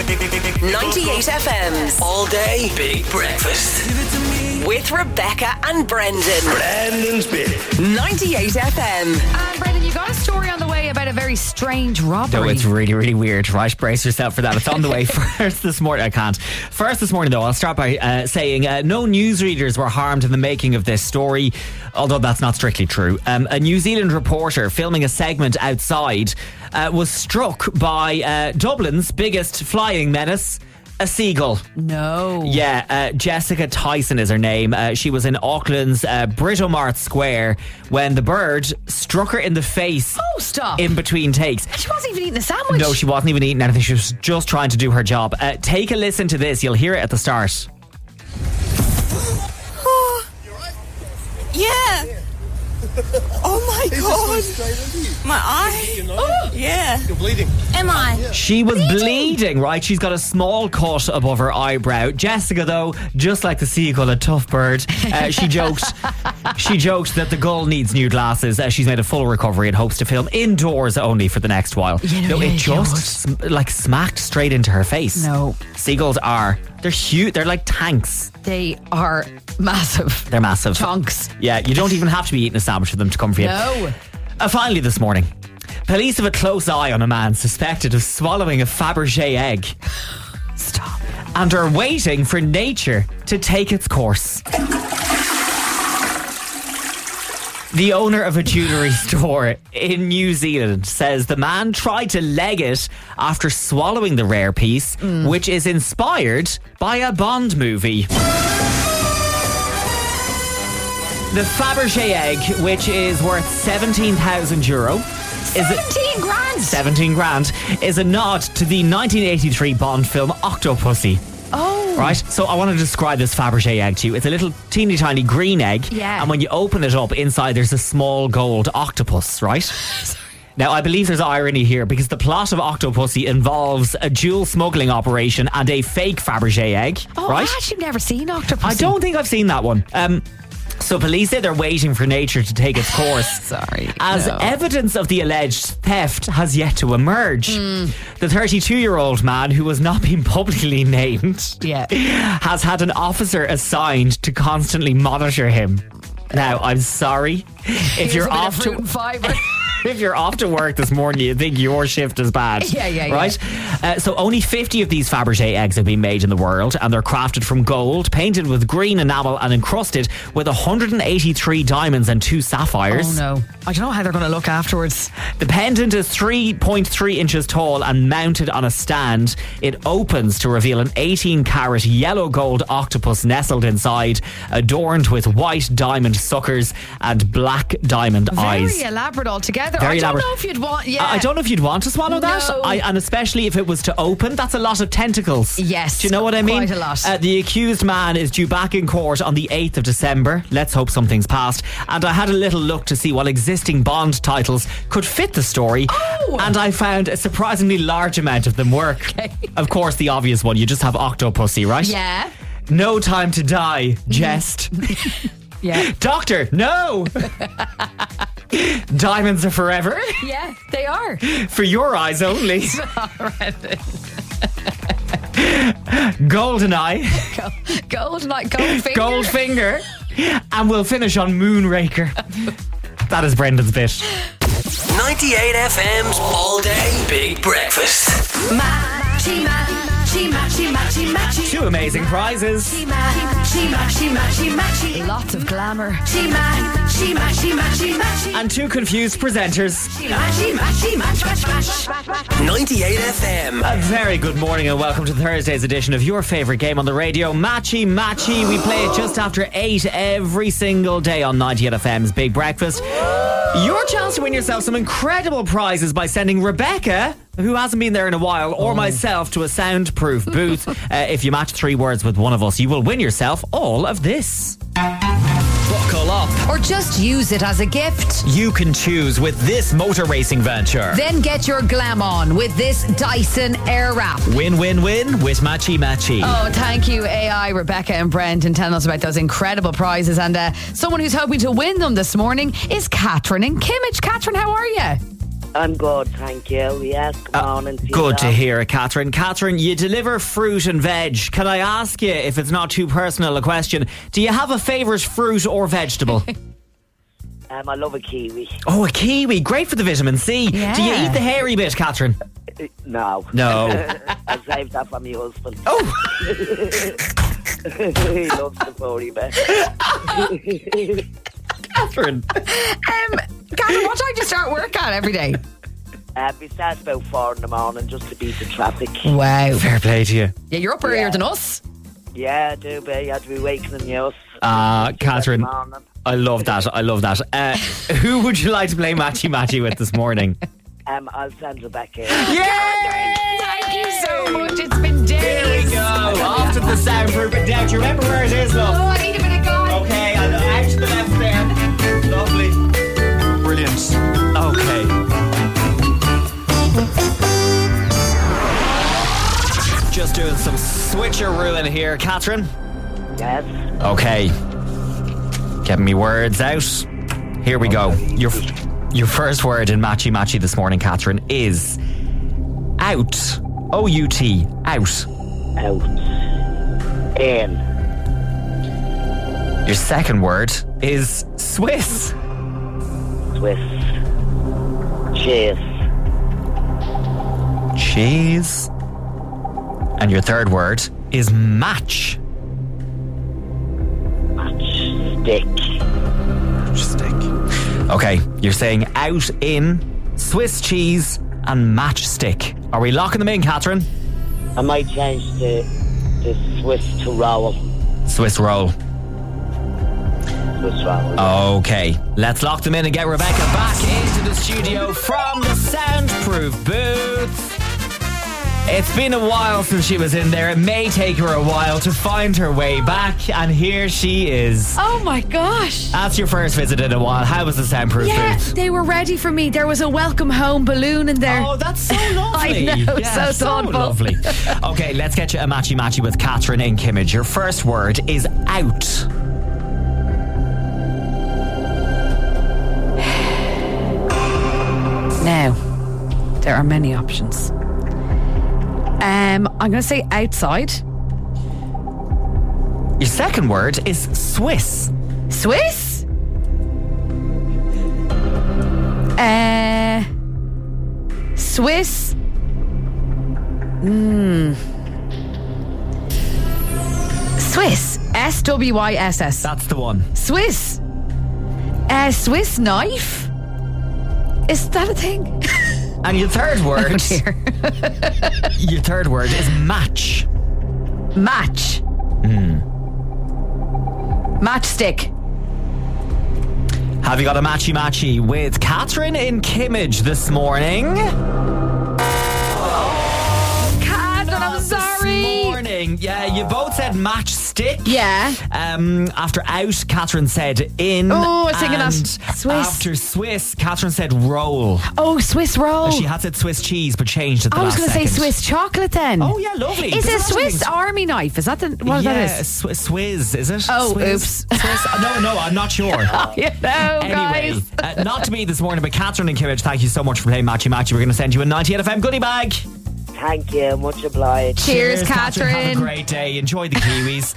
98 FM's All Day Big Breakfast. With Rebecca and Brendan. Brendan's Bit. 98 FM. And Brendan, you got a story on the way about a very strange robbery. No, it's really, really weird. Right, brace yourself for that. It's on the way first this morning. I can't. First this morning, though, I'll start by saying no newsreaders were harmed in the making of this story, although that's not strictly true. A New Zealand reporter filming a segment outside was struck by Dublin's biggest flying menace, a seagull. No. Yeah, Jessica Tyson is her name. She was in Auckland's Britomart Square when the bird struck her in the face. Oh, stop. In between takes. And she wasn't even eating a sandwich. No, she wasn't even eating anything. She was just trying to do her job. Take a listen to this. You'll hear it at the start. Yeah. Oh my God. My eye. Oh, yeah. You're bleeding. Am I? She was bleeding, right? She's got a small cut above her eyebrow. Jessica, though, just like the seagull, a tough bird, she joked that the gull needs new glasses. She's made a full recovery and hopes to film indoors only for the next while. It just smacked straight into her face. No. Seagulls they're huge. They're like tanks. They are massive. They're massive. Chunks. Yeah, you don't even have to be eating a sandwich for them to come for you. No. Finally this morning, police have a close eye on a man suspected of swallowing a Fabergé egg. Stop. And are waiting for nature to take its course. The owner of a jewellery store in New Zealand says the man tried to leg it after swallowing the rare piece, which is inspired by a Bond movie. The Fabergé egg, which is worth €17,000, 17 grand, is a nod to the 1983 Bond film Octopussy. Oh. Right, so I want to describe this Fabergé egg to you. It's a little teeny tiny green egg. Yeah. And when you open it up, inside there's a small gold octopus, right? Now, I believe there's irony here because the plot of Octopussy involves a dual smuggling operation and a fake Fabergé egg, right? I've actually never seen Octopussy. I don't think I've seen that one. So police say they're waiting for nature to take its course. Sorry. As evidence of the alleged theft has yet to emerge. The 32-year-old man, who has not been publicly named, has had an officer assigned to constantly monitor him. Now, I'm sorry. If you're off to fiber. If you're off to work this morning, you think your shift is bad. Yeah. Right? So only 50 of these Fabergé eggs have been made in the world, and they're crafted from gold, painted with green enamel and encrusted with 183 diamonds and 2 sapphires. Oh no. I don't know how they're going to look afterwards. The pendant is 3.3 inches tall and mounted on a stand. It opens to reveal an 18-carat yellow gold octopus nestled inside, adorned with white diamond suckers and black diamond eyes. Very elaborate altogether. Very elaborate. Know if you'd want. I don't know if you'd want to swallow that. No. And especially if it was to open, that's a lot of tentacles. Yes. Do you know what I mean? Quite a lot. The accused man is due back in court on the 8th of December. Let's hope something's passed. And I had a little look to see what existing Bond titles could fit the story. Oh. And I found a surprisingly large amount of them work. Okay. Of course, the obvious one. You just have Octopussy, right? Yeah. No Time to Die. Jest. Yeah. Doctor, no. Diamonds are forever. Yeah, they are. For your eyes only. Goldeneye. Goldfinger. Goldfinger. And we'll finish on Moonraker. That is Brendan's bit. 98 FM's All Day Big Breakfast. Matchy, matchy, matchy, matchy, matchy. 2 amazing prizes. Matchy, matchy, matchy, matchy. Lots of glamour. Matchy, matchy, matchy, matchy, matchy. And 2 confused presenters. Matchy, matchy, match, match, match. 98 FM. A very good morning and welcome to Thursday's edition of your favourite game on the radio, Matchy Matchy. We play it just after 8 every single day on 98 FM's Big Breakfast. Your chance to win yourself some incredible prizes by sending Rebecca, who hasn't been there in a while, or myself to a soundproof booth. If you match 3 words with one of us, you will win yourself all of this. Buckle up. Or just use it as a gift. You can choose with this motor racing venture. Then get your glam on with this Dyson Airwrap. Win-win-win with Matchy Matchy. Oh, thank you, AI, Rebecca and Brendan, telling us about those incredible prizes. And someone who's hoping to win them this morning is Catherine in Kimmage. Catherine, how are you? I'm good, thank you. Yes, come on and see Good to that. hear it, Catherine. Catherine, you deliver fruit and veg. Can I ask you, if it's not too personal a question, do you have a favourite fruit or vegetable? I love a kiwi. Oh, a kiwi. Great for the vitamin C. Yeah. Do you eat the hairy bit, Catherine? No. No. I'll save that for my husband. Oh, He loves the furry bit. Catherine. Catherine, what time do you start work at every day? We start about 4 in the morning just to beat the traffic. Wow. Fair play to you. Yeah, you're up earlier than us. Yeah, I do, but you have to be waking in the house. Catherine, Morning. I love that. I love that. Who would you like to play Matchy with this morning? I'll send Rebecca. Thank you so much. It's been days. Here we go. Off to the soundproof and down. Do you remember where it is, love? Oh, I need a bit of guide. Okay, out to the left there. Lovely. Brilliant. Okay. Just doing some switcherooing here, Catherine. Yes. Okay. Getting me words out. Here we go. Your first word in Matchy this morning, Catherine, is out. O-U-T. Out. Out. In. Your second word is Swiss. Swiss. Cheese. Cheese. And your third word is match. Stick. Stick. Okay, you're saying out in Swiss cheese and matchstick. Are we locking them in, Catherine? I might change the Swiss to roll. Swiss roll. Swiss roll. Okay, let's lock them in and get Rebecca back into the studio from the soundproof booth. It's been a while since she was in there. It may take her a while to find her way back, and here she is. Oh my gosh. That's your first visit in a while. How was the soundproof Yeah, booth? they were ready for me. There was a welcome home balloon in there. Oh, that's so lovely. I know, Yeah, so thoughtful. lovely. Okay, let's get you a matchy with Catherine in Kimmage. Your first word is out. Now, there are many options. I'm going to say outside. Your second word is Swiss. Swiss? Swiss? Swiss. S-W-I-S-S. That's the one. Swiss. Swiss knife? Is that a thing? And your third word, Oh dear. your third word is match. Match. Matchstick. Have you got a matchy with Catherine in Kimmage this morning? Catherine, I'm sorry. This morning, yeah, you both said matchstick. Yeah. After out, Catherine said in. Oh, I was thinking that. and Swiss. After Swiss, Catherine said roll. Oh, Swiss roll. She had said Swiss cheese, but changed it the I was last going to say second. Swiss chocolate then. Oh yeah, lovely. Is There's it a lot of Swiss things- Army knife? Is that what yeah, that is? Swizz, is it? Oh, Swizz? oops. Swizz? No, I'm not sure. You know, Anyway, guys. not to me this morning, but Catherine and Kimmage, thank you so much for playing Matchy. We're going to send you a 98 FM goodie bag. Thank you, much obliged. Cheers, Have a Catherine. great day. Enjoy the Kiwis.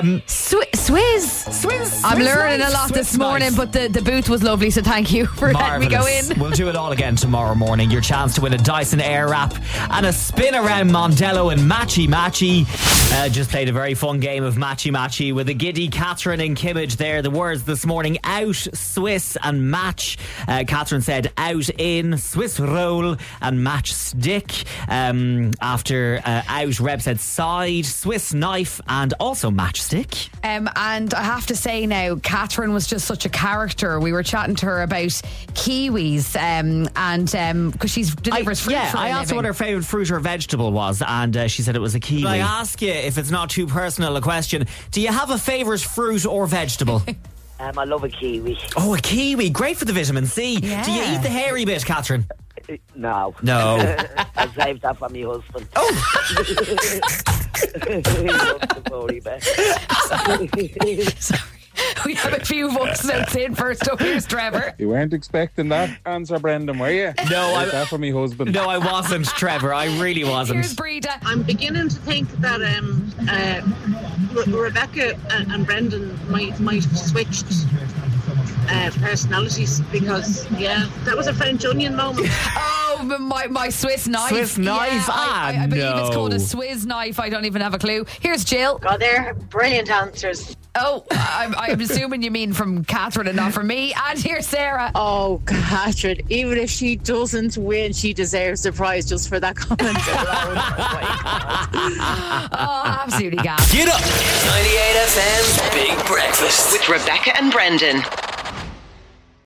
Swizz. I'm learning a lot this morning, but the booth was lovely, so thank you for letting me go Marvellous. in. We'll do it all again tomorrow morning. Your chance to win a Dyson Airwrap and a spin around Mondello and Matchy. Just played a very fun game of Matchy with a giddy Catherine and Kimmage there. The words this morning: out, Swiss and match. Catherine said out in, Swiss roll and match stick. After out, Reb said side, Swiss knife and also matchstick. And I have to say now, Catherine was just such a character. We were chatting to her about kiwis, and because she's delivers fruit for a I asked her living. what her favourite fruit or vegetable was, and she said it was a kiwi. I ask you, if it's not too personal a question, do you have a favourite fruit or vegetable? I love a kiwi. Oh, a kiwi. Great for the vitamin C. Yeah. Do you eat the hairy bit, Catherine? No. No. I'll save that for my husband. Oh. He loves the furry bit. We have a few voice notes in. First up, here's Trevor. You weren't expecting that answer, Brendan, were you? No, that for me husband. No, I wasn't, Trevor. I really wasn't. Here's Breda. I'm beginning to think that Rebecca and Brendan might have switched personalities because, that was a French onion moment. Oh, my Swiss knife. Swiss knife? I believe it's called a no. Swiss knife. I don't even have a clue. Here's Jill. God, they're brilliant answers. Oh, I'm assuming you mean from Catherine and not from me. And here's Sarah. Oh, Catherine, even if she doesn't win, she deserves the prize just for that comment alone. Oh, absolutely gas. Get up. 98 FM's Big Breakfast with Rebecca and Brendan.